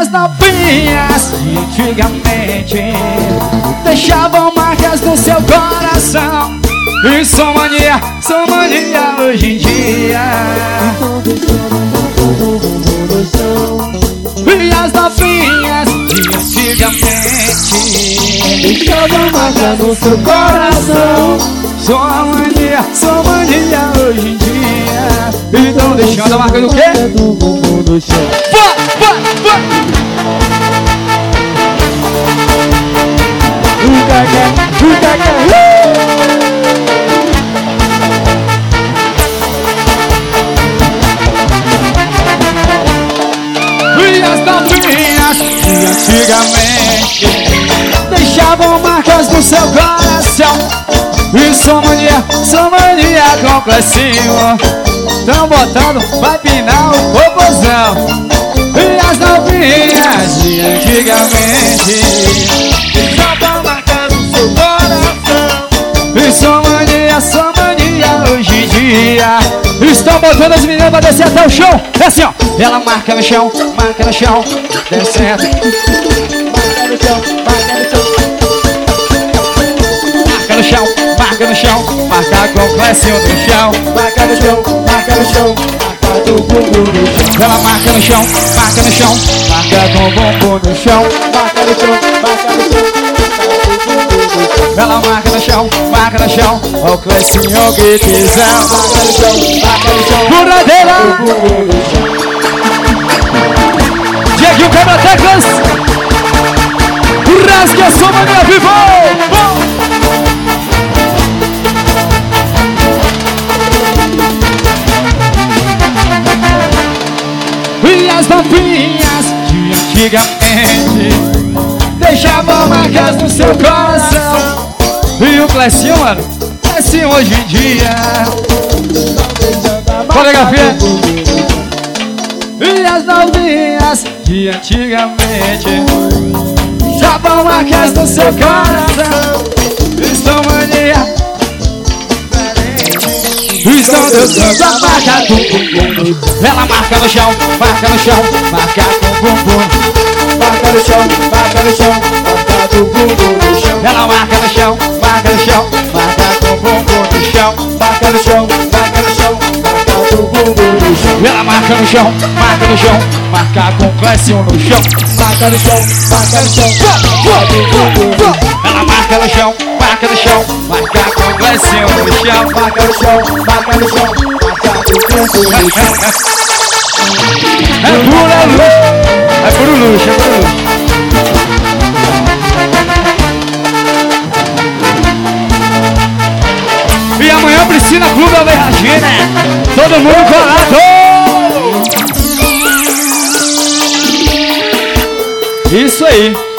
as novinhas de antigamente deixavam marcas no seu coração. E são mania hoje em dia. E as novinhas de antigamente deixavam marcas no seu coração. Só mania hoje em dia. Então deixando a marca do quê? Do bumbum no chão. E as novinhas de antigamente deixavam marcas no seu coração. E só mania com Clecinho tão botando, vai pinar o popozão. E as novinhas de antigamente Deixavam marcas no seu coração. e só mania hoje em dia. Estão botando as meninas pra descer até o chão. É assim, ó. Ela marca no chão, descendo. Marca no chão, marca no chão. Marca no chão, marca com o Clecinho no chão. Marca no chão, marca no chão. Marca do bumbum no chão. Ela marca no chão, marca com o bumbum no chão. Marca no chão, marca no chão. Ela marca no chão, ó o Clecinho que quiser. Marca no chão, Buradeira! bumbum no chão. Dieguinho quebra-teclas. Rasgue a sua mania vivo! E as novinhas de antigamente deixavam marcas no seu coração. E o Clecinho, mano, Clecinho hoje em dia. Coreografia. E as novinhas de antigamente deixavam marcas no seu coração. Estão mania. Estão dançando a marca do bumbum. Ela marca no chão, marca com o bumbum. Marca no chão, marca do bumbum no chão. Ela marca no chão, marca com o bumbum no chão. Marca no chão, marca do bumbum no chão. Ela marca no chão, marca com o Clecinho no chão. Marca no chão, marca do bumbum no chão. Ela marca no chão, marca com o Clecinho no chão. Marca no chão, marca do bumbum no chão. É puro luxo. E amanhã Piscina Clube Alberradina. Todo mundo colado. Isso aí.